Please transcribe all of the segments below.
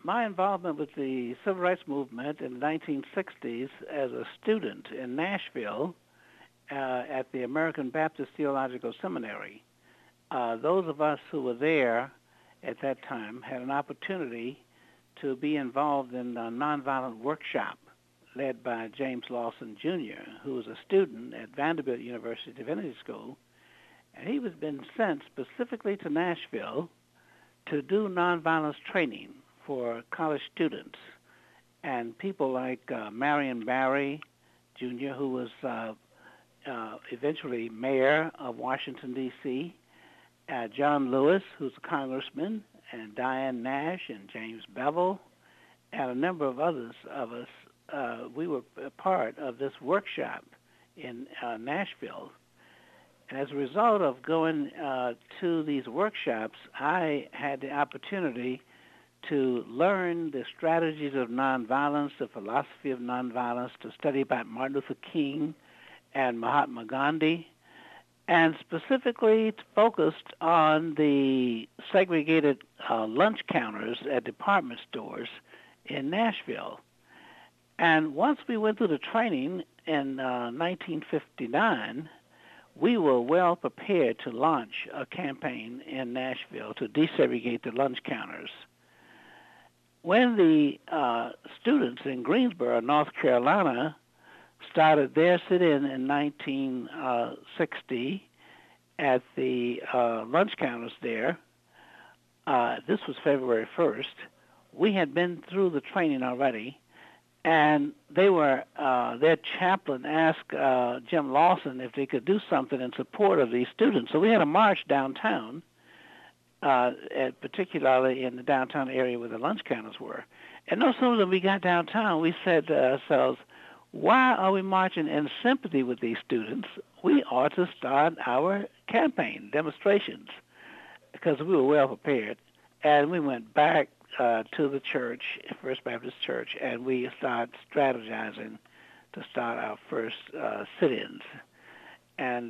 my involvement with the civil rights movement in the 1960s as a student in Nashville at the American Baptist Theological Seminary. Those of us who were there at that time had an opportunity to be involved in a nonviolent workshop led by James Lawson Jr., who was a student at Vanderbilt University Divinity School, and he was been sent specifically to Nashville to do nonviolence training for college students. And people like Marion Barry Jr., who was eventually mayor of Washington, D.C., John Lewis, who's a congressman, and Diane Nash and James Bevel, and a number of others of us, we were a part of this workshop in Nashville. And as a result of going to these workshops, I had the opportunity to learn the strategies of nonviolence, the philosophy of nonviolence, to study about Martin Luther King and Mahatma Gandhi, and specifically focused on the segregated lunch counters at department stores in Nashville. And once we went through the training in 1959, we were well prepared to launch a campaign in Nashville to desegregate the lunch counters. When the students in Greensboro, North Carolina, started their sit-in 1960 at the lunch counters there, this was February 1st, we had been through the training already, and they were their chaplain asked Jim Lawson if they could do something in support of these students. So we had a march downtown, particularly in the downtown area where the lunch counters were. And no sooner than we got downtown, we said to ourselves, why are we marching in sympathy with these students? We ought to start our campaign, demonstrations, because we were well prepared. And we went back to the church, First Baptist Church, and we started strategizing to start our first sit-ins. And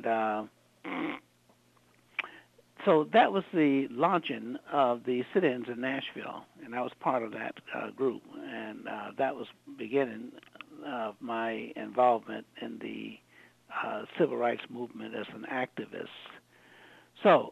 so that was the launching of the sit-ins in Nashville, and I was part of that group. And that was beginning of my involvement in the civil rights movement as an activist. So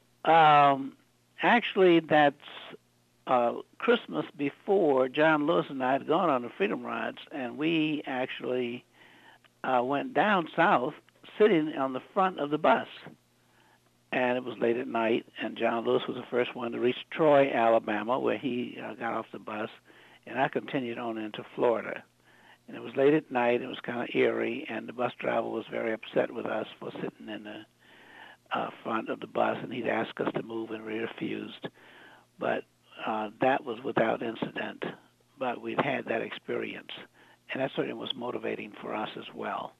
actually that's Christmas before John Lewis and I had gone on the Freedom Rides, and we actually went down south sitting on the front of the bus. And it was late at night, and John Lewis was the first one to reach Troy, Alabama, where he got off the bus, and I continued on into Florida. And it was late at night, it was kind of eerie, and the bus driver was very upset with us for sitting in the front of the bus, and he'd asked us to move, and we refused. But that was without incident, but we'd had that experience, and that certainly was motivating for us as well.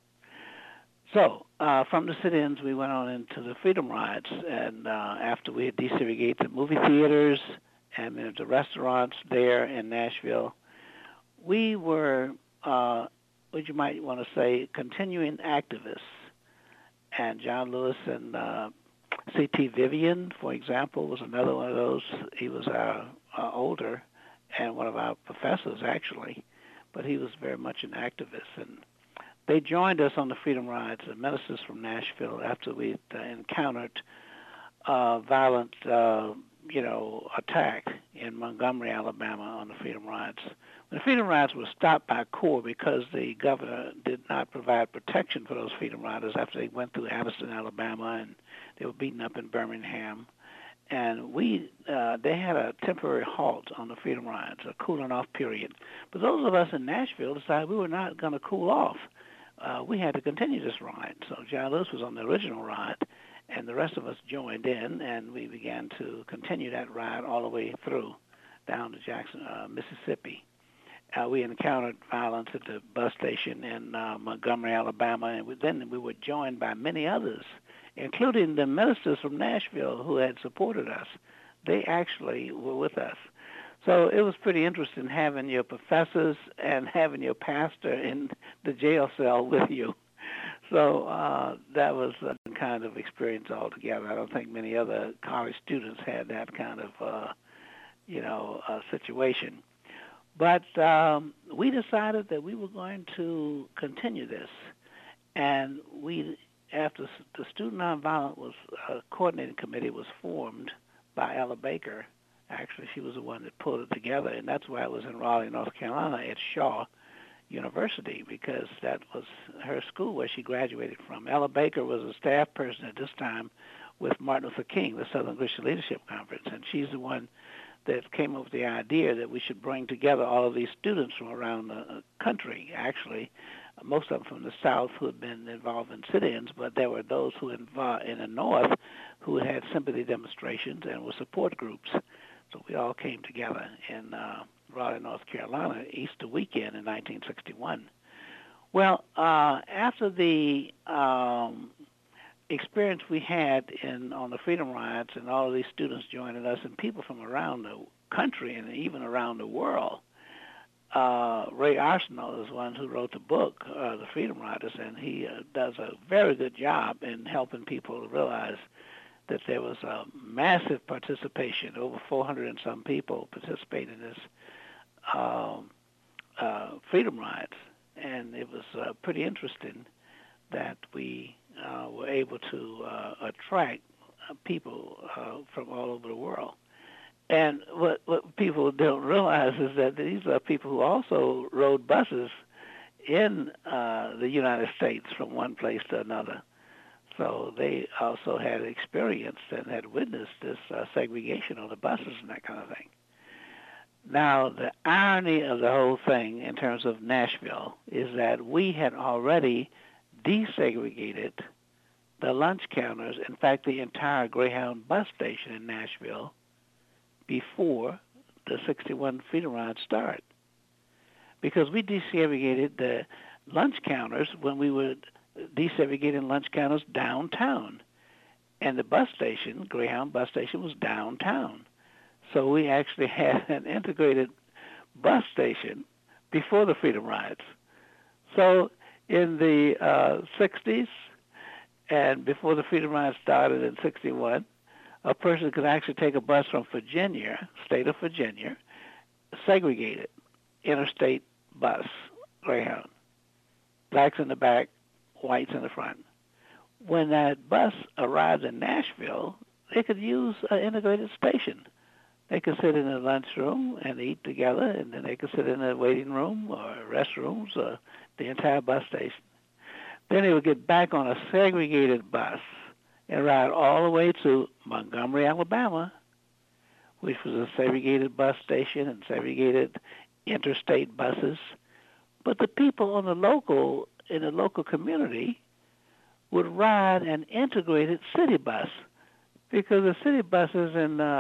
So from the sit-ins, we went on into the Freedom Rides, and after we had desegregated the movie theaters and the restaurants there in Nashville, we were, what you might want to say, continuing activists. And John Lewis and C.T. Vivian, for example, was another one of those. He was our older and one of our professors, actually, but he was very much an activist. And they joined us on the Freedom Rides, the ministers from Nashville, after we encountered violent, attack in Montgomery, Alabama, on the Freedom Rides. The Freedom Rides were stopped by Corps because the governor did not provide protection for those Freedom Riders after they went through Anniston, Alabama, and they were beaten up in Birmingham. And they had a temporary halt on the Freedom Rides, a cooling off period. But those of us in Nashville decided we were not going to cool off. We had to continue this ride. So John Lewis was on the original ride, and the rest of us joined in, and we began to continue that ride all the way through down to Jackson, Mississippi. We encountered violence at the bus station in Montgomery, Alabama, and then we were joined by many others, including the ministers from Nashville who had supported us. They actually were with us. So it was pretty interesting having your professors and having your pastor in the jail cell with you. So that was a kind of experience altogether. I don't think many other college students had that kind of, situation. But we decided that we were going to continue this, and after the Student Nonviolent coordinating committee was formed by Ella Baker. Actually, she was the one that pulled it together, and that's why it was in Raleigh, North Carolina, at Shaw University, because that was her school where she graduated from. Ella Baker was a staff person at this time with Martin Luther King, the Southern Christian Leadership Conference, and she's the one that came up with the idea that we should bring together all of these students from around the country, actually, most of them from the South who had been involved in sit-ins, but there were those who involved in the North who had sympathy demonstrations and were support groups. So we all came together in Raleigh, North Carolina, Easter weekend in 1961. Well, after the experience we had on the Freedom Rides and all of these students joining us and people from around the country and even around the world, Ray Arsenault is one who wrote the book, The Freedom Riders, and he does a very good job in helping people realize that there was a massive participation. Over 400 and some people participated in this Freedom Rides, and it was pretty interesting that we were able to attract people from all over the world. And what people don't realize is that these are people who also rode buses in the United States from one place to another. So they also had experienced and had witnessed this segregation on the buses and that kind of thing. Now, the irony of the whole thing in terms of Nashville is that we had already desegregated the lunch counters, in fact, the entire Greyhound bus station in Nashville, before the 61 Freedom Ride started. Because we desegregated the lunch counters when we were desegregating lunch counters downtown. And the bus station, Greyhound bus station, was downtown. So we actually had an integrated bus station before the Freedom Rides. So in the 60s and before the Freedom Rides started in 61, a person could actually take a bus from Virginia, state of Virginia, segregated, interstate bus, Greyhound. Blacks in the back, whites in the front. When that bus arrived in Nashville, they could use an integrated station. They could sit in the lunchroom and eat together, and then they could sit in the waiting room or restrooms or the entire bus station. Then they would get back on a segregated bus and ride all the way to Montgomery, Alabama, which was a segregated bus station and segregated interstate buses. But the people in the local community would ride an integrated city bus, because the city buses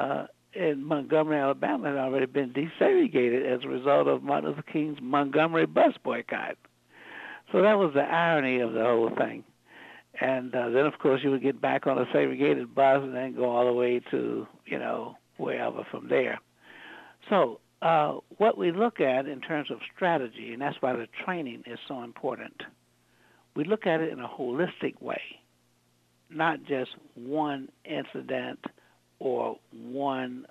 in Montgomery, Alabama had already been desegregated as a result of Martin Luther King's Montgomery bus boycott. So that was the irony of the whole thing. And then, of course, you would get back on a segregated bus and then go all the way to, wherever from there. So what we look at in terms of strategy, and that's why the training is so important, we look at it in a holistic way, not just one incident or one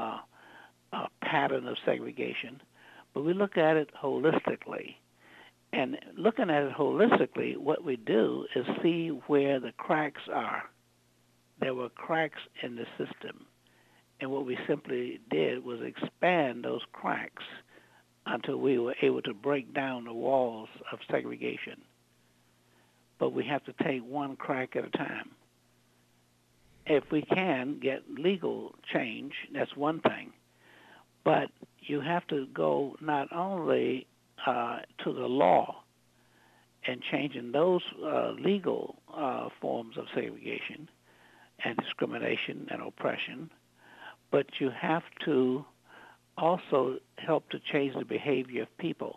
pattern of segregation, but we look at it holistically. And looking at it holistically, what we do is see where the cracks are. There were cracks in the system. And what we simply did was expand those cracks until we were able to break down the walls of segregation. But we have to take one crack at a time. If we can get legal change, that's one thing. But you have to go not only to the law and changing those legal forms of segregation and discrimination and oppression, but you have to also help to change the behavior of people.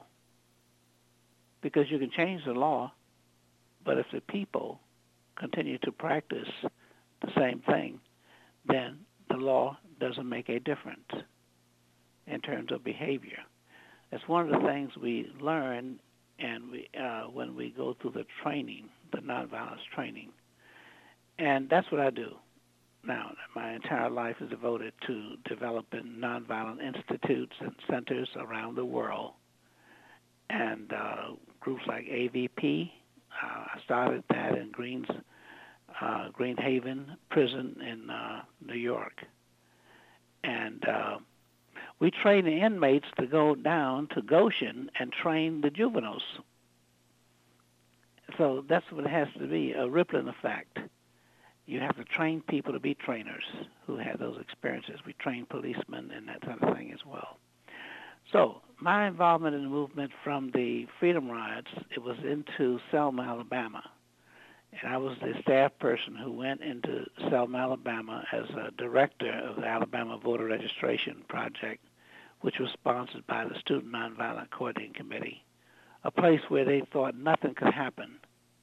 Because you can change the law, but if the people continue to practice the same thing, then the law doesn't make a difference in terms of behavior. That's one of the things we learn when we go through the training, the nonviolence training. And that's what I do. Now, my entire life is devoted to developing nonviolent institutes and centers around the world, and groups like AVP. I started that in Greenhaven Prison in New York, and we train the inmates to go down to Goshen and train the juveniles. So that's what it has to be, a rippling effect. You have to train people to be trainers who have those experiences. We train policemen and that kind of thing as well. So my involvement in the movement from the Freedom Rides, it was into Selma, Alabama. And I was the staff person who went into Selma, Alabama as a director of the Alabama Voter Registration Project, which was sponsored by the Student Nonviolent Coordinating Committee, a place where they thought nothing could happen.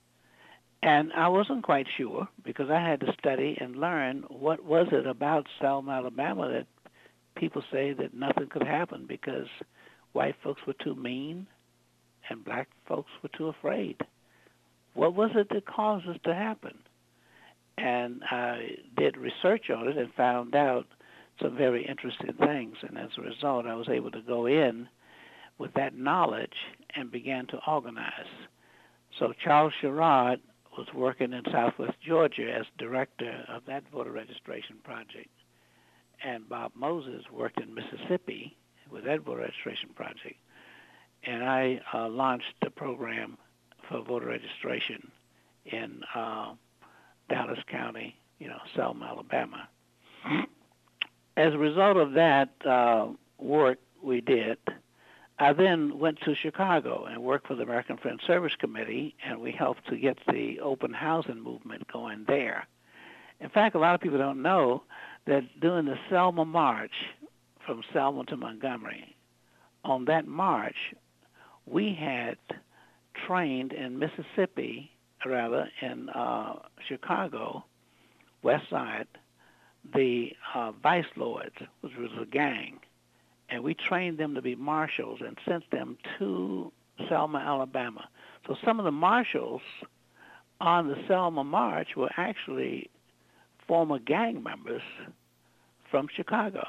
And I wasn't quite sure because I had to study and learn what was it about Selma, Alabama that people say that nothing could happen because white folks were too mean and black folks were too afraid. What was it that caused this to happen? And I did research on it and found out some very interesting things. And as a result, I was able to go in with that knowledge and began to organize. So Charles Sherrod was working in Southwest Georgia as director of that voter registration project. And Bob Moses worked in Mississippi with that voter registration project. And I launched the program for voter registration in Dallas County, Selma, Alabama. As a result of that work we did, I then went to Chicago and worked for the American Friends Service Committee, and we helped to get the open housing movement going there. In fact, a lot of people don't know that during the Selma March from Selma to Montgomery, on that march, we had trained in Mississippi, rather in Chicago, West Side, the Vice Lords, which was a gang. And we trained them to be marshals and sent them to Selma, Alabama. So some of the marshals on the Selma March were actually former gang members from Chicago.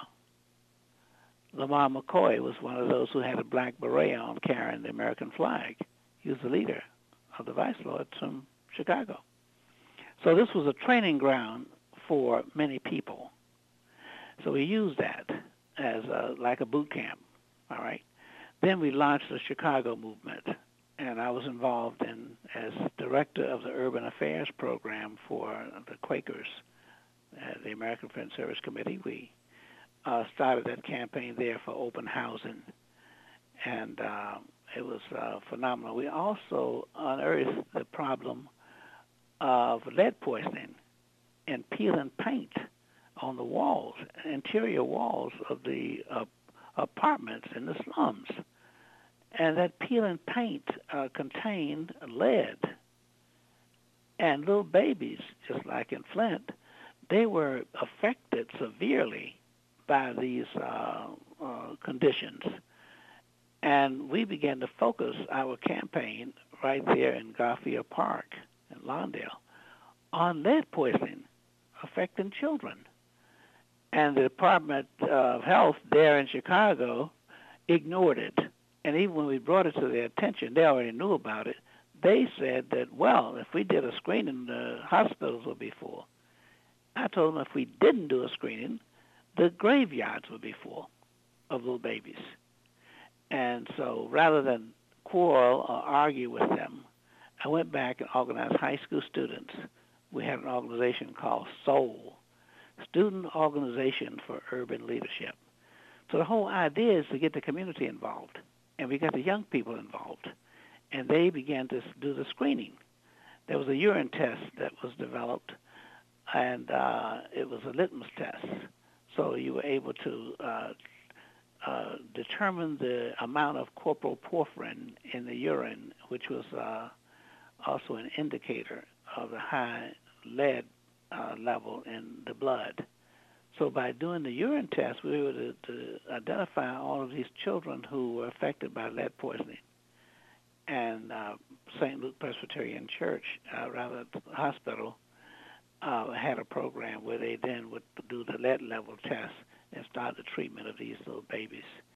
Lamar McCoy was one of those who had a black beret on carrying the American flag. He was the leader of the Vice Lords from Chicago. So this was a training ground for many people. So we used that as like a boot camp, all right? Then we launched the Chicago movement, and I was involved as director of the Urban Affairs program for the Quakers, the American Friends Service Committee. We started that campaign there for open housing, and it was phenomenal. We also unearthed the problem of lead poisoning and peeling paint on the walls, interior walls of the apartments in the slums. And that peeling paint contained lead. And little babies, just like in Flint, they were affected severely by these conditions. And we began to focus our campaign right there in Garfield Park in Lawndale on lead poisoning affecting children. And the Department of Health there in Chicago ignored it. And even when we brought it to their attention, they already knew about it. They said that, well, if we did a screening, the hospitals would be full. I told them if we didn't do a screening, the graveyards would be full of little babies. And so rather than quarrel or argue with them, I went back and organized high school students. We had an organization called SOUL, Student Organization for Urban Leadership. So the whole idea is to get the community involved, and we got the young people involved, and they began to do the screening. There was a urine test that was developed, and it was a litmus test. So you were able to determine the amount of corporal porphyrin in the urine, which was also an indicator of the high lead level in the blood. So by doing the urine test, we were able to identify all of these children who were affected by lead poisoning. And St. Luke Presbyterian Church, rather the hospital, had a program where they then would do the lead level test and start the treatment of these little babies.